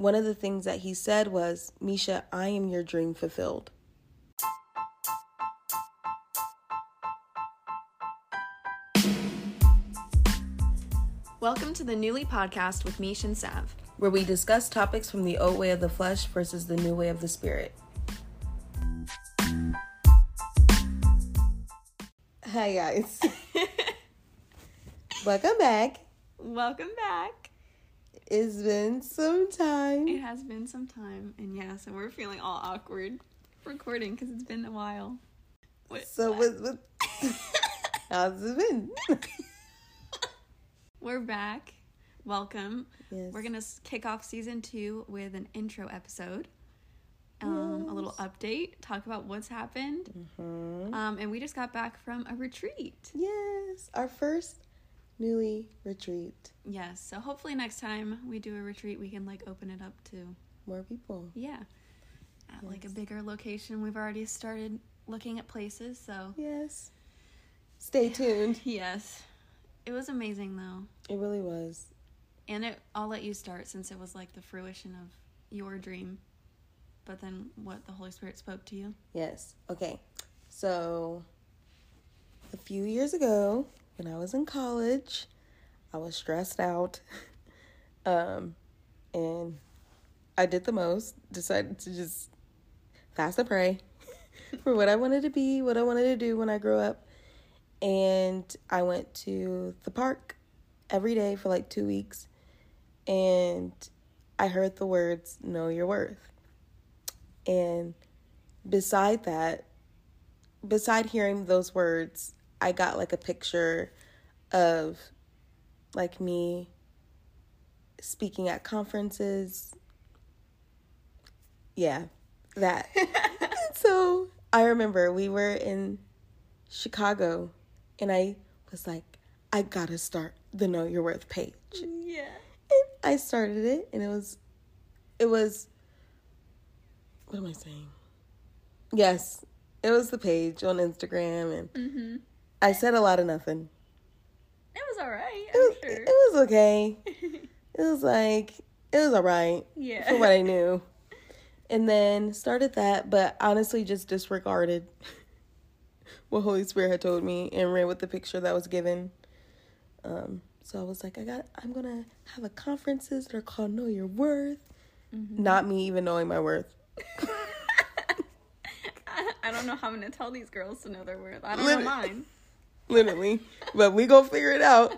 one of the things that he said was, Misha, I am your dream fulfilled. Welcome to the Newly podcast with Mish and Sav, where we discuss topics from the old way of the flesh versus the new way of the spirit. Hi guys. Welcome back. Welcome back. It's been some time. It has been some time, and yeah, so we're feeling all awkward recording because it's been a while. So what how's it been? We're back. Welcome. Yes. We're gonna kick off season 2 with an intro episode. Yes. A little update, talk about what's happened. Mm-hmm. And we just got back from a retreat. Yes, our first Newly retreat. Yes, so hopefully next time we do a retreat, we can open it up to more people. Yeah, at a bigger location. We've already started looking at places, so yes. Stay tuned. Yes, it was amazing though. It really was. And I'll let you start since it was the fruition of your dream. But then what the Holy Spirit spoke to you. Yes. Okay. So a few years ago, when I was in college, I was stressed out. And I did the most, decided to just fast and pray for what I wanted to be, what I wanted to do when I grew up. And I went to the park every day for 2 weeks. And I heard the words, know your worth. And beside hearing those words, I got a picture of me speaking at conferences. Yeah, that. So I remember we were in Chicago and I was I gotta start the Know Your Worth page. Yeah. And I started it and it was, what am I saying? Yes, it was the page on Instagram and I said a lot of nothing. It was alright, sure. It was okay. It was all right. Yeah. For what I knew. And then started that, but honestly just disregarded what Holy Spirit had told me and ran with the picture that was given. So I was I'm going to have a conferences that are called Know Your Worth. Mm-hmm. Not me even knowing my worth. I don't know how I'm going to tell these girls to know their worth. I don't know mine. Literally. But we gonna figure it out.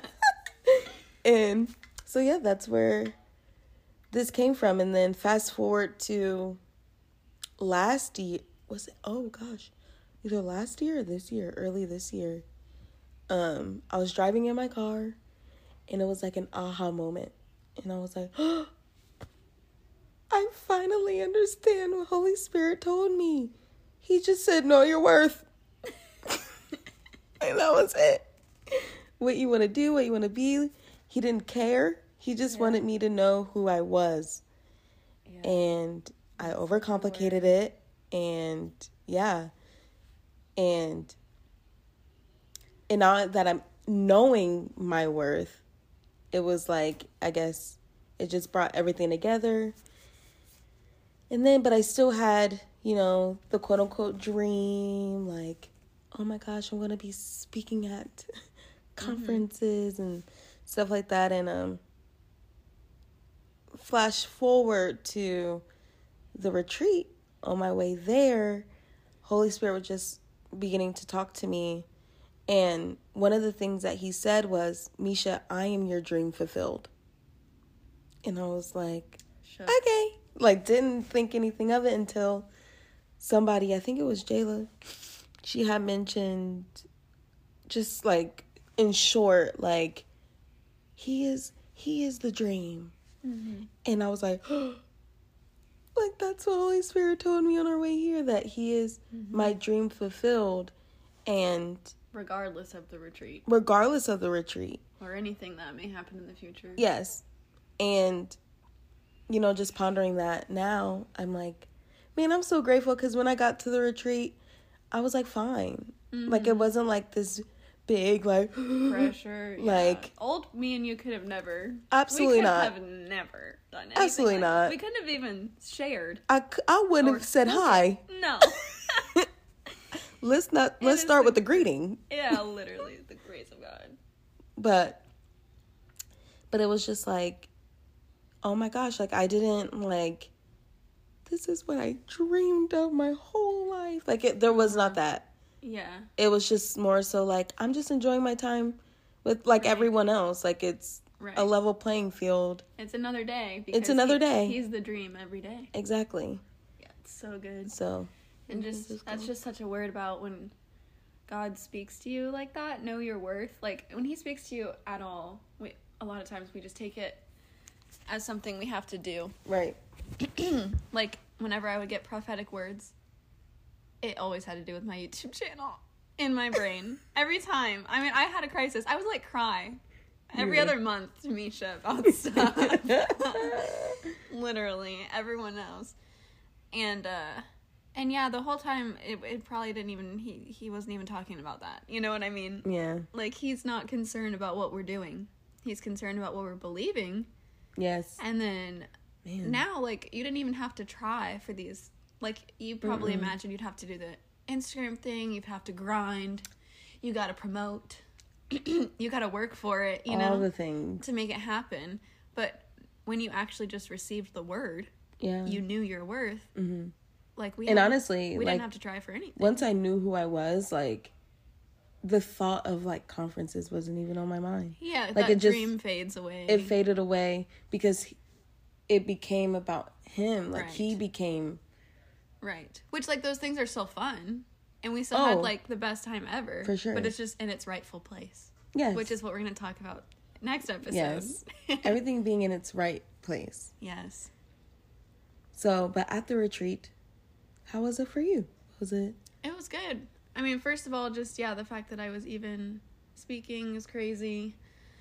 And so, yeah, that's where this came from. And then fast forward to last year. Was it? Oh, gosh. Either last year or this year. Early this year. I was driving in my car. And it was an aha moment. And I was oh, I finally understand what Holy Spirit told me. He just said, know your worth. And that was it. What you want to do, what you want to be. He didn't care. He just wanted me to know who I was. Yeah. And I overcomplicated it. And yeah. And now that I'm knowing my worth, it was I guess it just brought everything together. And then, but I still had, the quote unquote dream, oh my gosh, I'm going to be speaking at conferences and stuff like that. And flash forward to the retreat. On my way there, Holy Spirit was just beginning to talk to me. And one of the things that he said was, Misha, I am your dream fulfilled. And I was Sure. Okay. Didn't think anything of it until somebody, I think it was Jayla, she had mentioned just in short, he is the dream. Mm-hmm. And I was that's what Holy Spirit told me on our way here, that he is my dream fulfilled. And regardless of the retreat. Or anything that may happen in the future. Yes. And, just pondering that now, I'm man, I'm so grateful because when I got to the retreat, I was fine. Mm-hmm. It wasn't this big, like pressure. like yeah. Old me and you could have never. Absolutely we could not. have never done anything. Absolutely like not. We couldn't have even shared. I wouldn't have said hi. No. Let's start with the greeting. Yeah, literally the grace of God. But it was just like, oh my gosh, like I didn't like, this is what I dreamed of my whole life. Like there was not that. Yeah. It was just more so like, I'm just enjoying my time with like everyone else. Like it's a level playing field. It's another day. It's another day. He's the dream every day. Exactly. Yeah, it's so good. So. And that's just such a word about when God speaks to you like that, know your worth. Like, when he speaks to you at all, a lot of times we just take it as something we have to do. Right. Like, whenever I would get prophetic words, it always had to do with my YouTube channel in my brain. Every time. I mean, I had a crisis. I would, like, cry every other month to Misha about stuff. Literally. Everyone knows. And yeah, the whole time, it probably didn't even, he wasn't even talking about that. You know what I mean? Yeah. Like, he's not concerned about what we're doing. He's concerned about what we're believing. Yes. And then, now, like, you didn't even have to try for these. Like, you probably imagine you'd have to do the Instagram thing. You'd have to grind. You gotta promote. You gotta work for it, you know? All the things. To make it happen. But when you actually just received the word, you knew your worth. Mm-hmm. Like honestly, we didn't have to try for anything. Once I knew who I was, like, the thought of like conferences wasn't even on my mind. Yeah, like that dream fades away. It faded away because it became about him. Like he became which like those things are so fun, and we still had like the best time ever for sure. But it's just in its rightful place. Yes, which is what we're going to talk about next episode. Yes, everything being in its right place. Yes. So, but at the retreat, how was it for you? Was it? It was good. I mean, first of all, just, the fact that I was even speaking is crazy.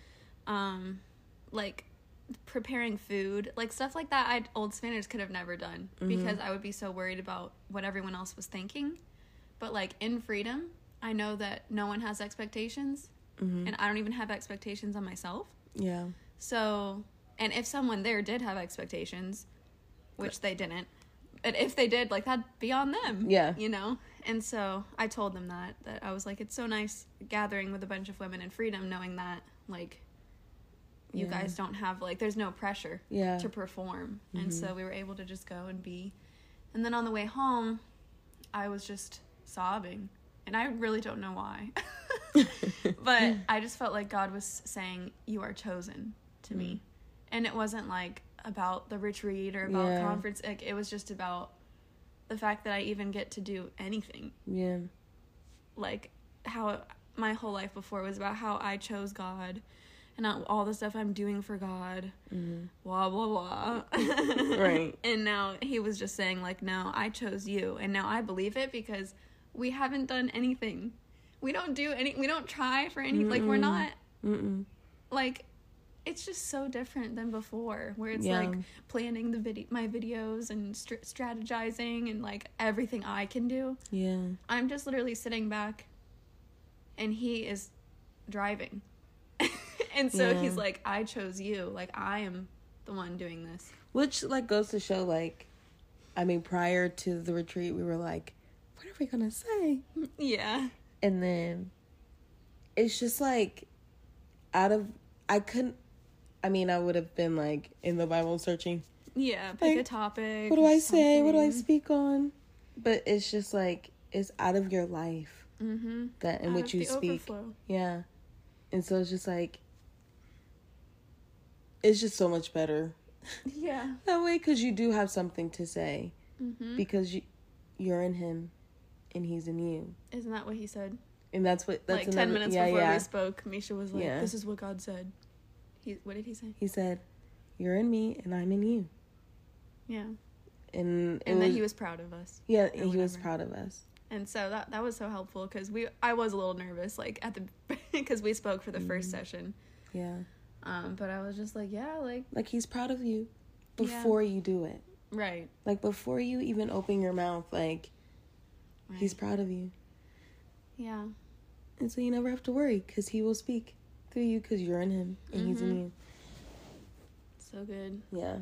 Like, preparing food. Like, stuff like that, Old Spanish could have never done. Because I would be so worried about what everyone else was thinking. But, like, in Freedom, I know that no one has expectations. And I don't even have expectations on myself. Yeah. So, and if someone there did have expectations, which they didn't, but if they did, like, that'd be on them. Yeah. You know? And so I told them that I was like, it's so nice gathering with a bunch of women in Freedom, knowing that, like, you guys don't have, like, there's no pressure to perform. And so we were able to just go and be. And then on the way home, I was just sobbing. And I really don't know why. But I just felt like God was saying, you are chosen to me. And it wasn't, like, about the retreat or about conference. Like, it was just about the fact that I even get to do anything. Yeah. Like, how my whole life before was about how I chose God and all the stuff I'm doing for God. Blah, blah, blah. Right. And now he was just saying, like, no, I chose you. And now I believe it because we haven't done anything. We don't try for anything. Like, we're not, like, it's just so different than before, where it's like planning my videos and strategizing and like everything I can do. Yeah. I'm just literally sitting back and he is driving. And so he's like, I chose you. Like, I am the one doing this. Which, like, goes to show, like, I mean, prior to the retreat, we were like, what are we going to say? Yeah. And then it's just like, I would have been, like, in the Bible searching. Yeah, pick like, a topic. What do I say? What do I speak on? But it's just, like, it's out of your life. That in which you speak. Overflow. Yeah. And so it's just, like, it's just so much better. Yeah. That way, because you do have something to say. Because you're in him, and he's in you. Isn't that what he said? And that's like 10 minutes before we spoke, Misha was like, this is what God said. What did he say? He said, you're in me and I'm in you. Yeah. And then he was proud of us. Yeah, he was proud of us. And so that was so helpful because I was a little nervous, like, because we spoke for the first session. Yeah. But I was just like, like he's proud of you before you do it. Right. Like, before you even open your mouth, like, he's proud of you. Yeah. And so you never have to worry, because he will speak through you, because you're in him and he's in you. So good. Yeah.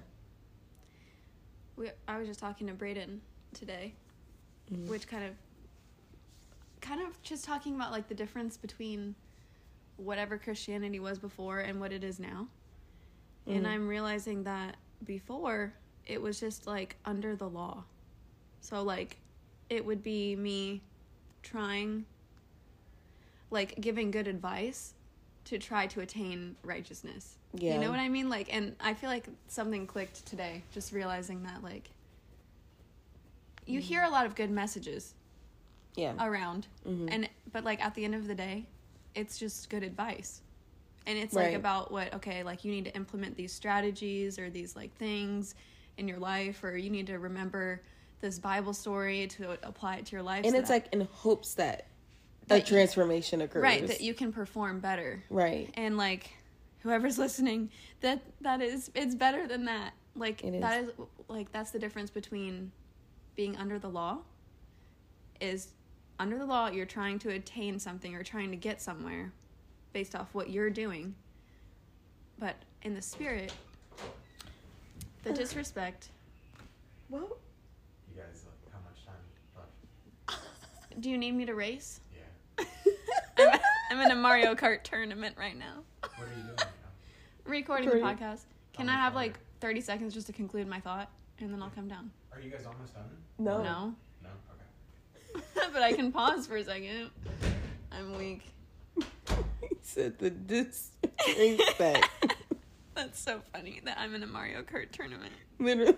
I was just talking to Brayden today, which kind of just talking about like the difference between whatever Christianity was before and what it is now. And I'm realizing that before it was just like under the law. So like it would be me trying, like giving good advice to try to attain righteousness. Yeah. You know what I mean? Like, and I feel like something clicked today, just realizing that like you hear a lot of good messages around. But like at the end of the day, it's just good advice. And it's like about like you need to implement these strategies or these like things in your life, or you need to remember this Bible story to apply it to your life. And it's like in hopes that a transformation occurs. Right, that you can perform better. Right. And like whoever's listening, it's better than that. Like that is like that's the difference between being under the law. Is under the law you're trying to attain something or trying to get somewhere based off what you're doing. But in the spirit, the disrespect. Well, you guys, how much time left? Do you need me to race? Yeah. I'm in a Mario Kart tournament right now. What are you doing right now? Recording the podcast. Can I have like 30 seconds just to conclude my thought, and then I'll come down? Are you guys almost done? No. No? Okay. But I can pause for a second. I'm weak. He said the disrespect. That's so funny that I'm in a Mario Kart tournament. Literally.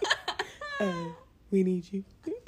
We need you.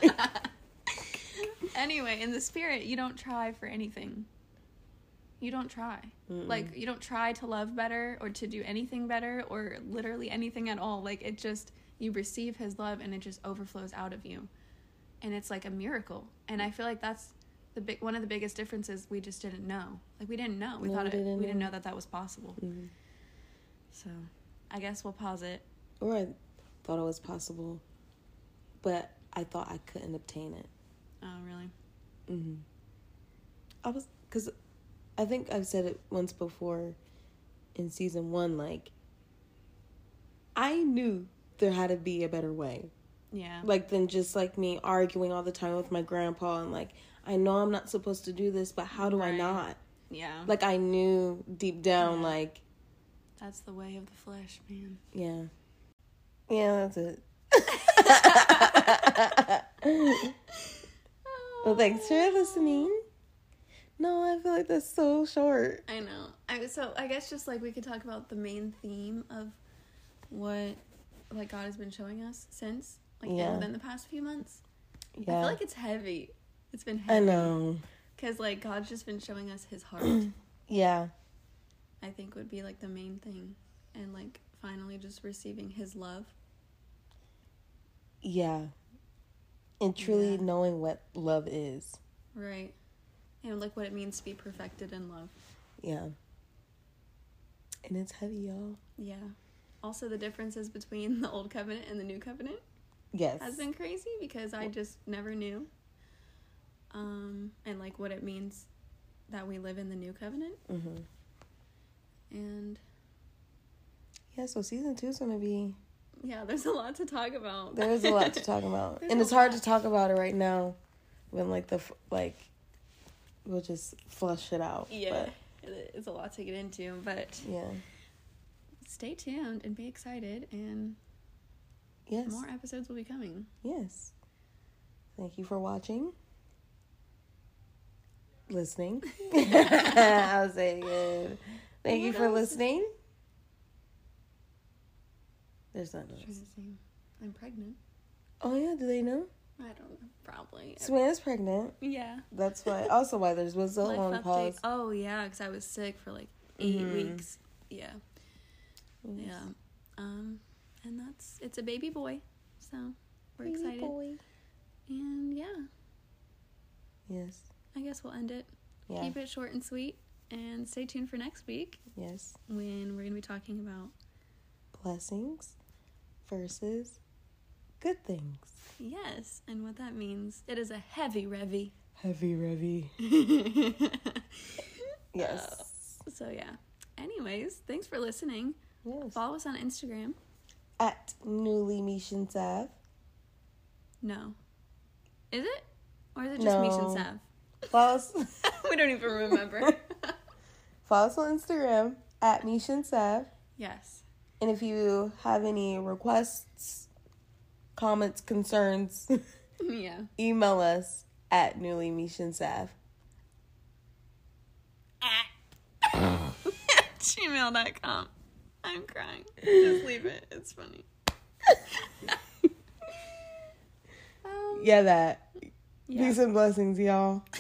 Anyway, in the spirit, you don't try for anything. You don't try. Like, you don't try to love better or to do anything better or literally anything at all. Like, it just, you receive his love and it just overflows out of you. And it's like a miracle. And I feel like that's one of the biggest differences. We just didn't know. Like, we didn't know. We didn't know that was possible. So, I guess we'll pause it. Or I thought it was possible, but I thought I couldn't obtain it. Oh, really? Because I think I've said it once before in season 1, like, I knew there had to be a better way. Yeah. Like, than just, like, me arguing all the time with my grandpa and, like, I know I'm not supposed to do this, but how do I not? Yeah. Like, I knew deep down, like... That's the way of the flesh, man. Yeah. Yeah, that's it. Well, thanks for listening. No, I feel like that's so short. I know. So I guess just like we could talk about the main theme of what like God has been showing us since within the past few months. Yeah. I feel like it's heavy. It's been heavy. I know. Because like God's just been showing us his heart. Yeah. I think would be like the main thing. And like finally just receiving his love. Yeah. And truly knowing what love is. Right. And like what it means to be perfected in love. Yeah. And it's heavy, y'all. Yeah. Also the differences between the old covenant and the new covenant. Yes. Has been crazy because I just never knew. And like what it means that we live in the new covenant. And yeah, so season 2 is going to be... Yeah, there's a lot to talk about. There is a lot to talk about. And it's hard to talk about it right now when, we'll just flush it out. Yeah, it's a lot to get into, but... Yeah. Stay tuned and be excited, and... Yes. More episodes will be coming. Yes. Thank you for watching. Listening. I'll say it again. Thank you for listening. There's nothing else. I'm pregnant. Oh, yeah? Do they know? I don't know. Probably. Savannah's pregnant. Yeah. That's why. Also why there was a long pause. Oh, yeah, because I was sick for like 8 weeks. Yeah. Yes. Yeah. And it's a baby boy. So we're excited. Boy. And yeah. Yes. I guess we'll end it. Yeah. Keep it short and sweet. And stay tuned for next week. Yes. When we're going to be talking about blessings versus good things. Yes. And what that means. It is a heavy revy. Heavy Revy. Yes. So yeah. Anyways, thanks for listening. Yes. Follow us on Instagram. At Newly Mishan Sav. No. Is it? Or is it just Mishan Sav? Follow us. We don't even remember. Follow us on Instagram at Mishan Sav. Yes. And if you have any requests, comments, concerns, yeah, email us at newlymishansav. gmail.com. I'm crying. Just leave it. It's funny. Yeah, that. Yeah. Peace and blessings, y'all.